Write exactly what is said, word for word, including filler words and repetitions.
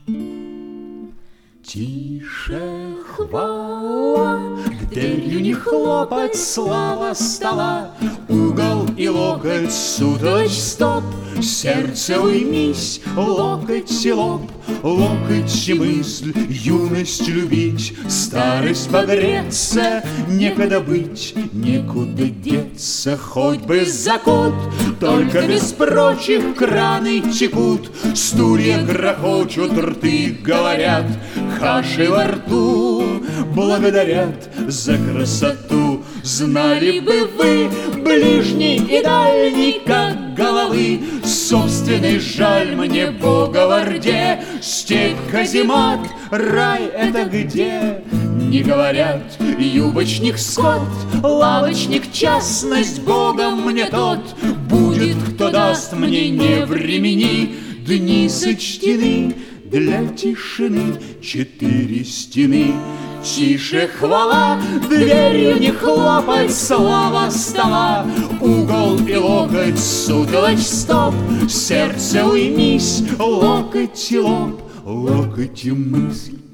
Тише, хвала, дверью не хлопать, слава стола, угол и локоть, суточь, стоп, сердце уймись, локоть и лоб, локоть и мысль, юность любить, старость погреться, некогда быть, некуда деться, хоть бы закут, только без прочих краны текут, стулья грохочут, рты говорят, каши во рту благодарят за красоту. Знали бы вы, ближний и дальний, как головы, собственный жаль мне Бога в Орде. Степь, каземат, рай это где? Не говорят, юбочник скот, лавочник частность, Богом мне тот. Будет, кто даст мне не времени, дни сочтены для тишины, четыре стены. Тише, хвала, дверью не хлопать, слава стола, угол и локоть, сутолочь, стоп, сердце уймись, локоть и лоб, локоть и мысль,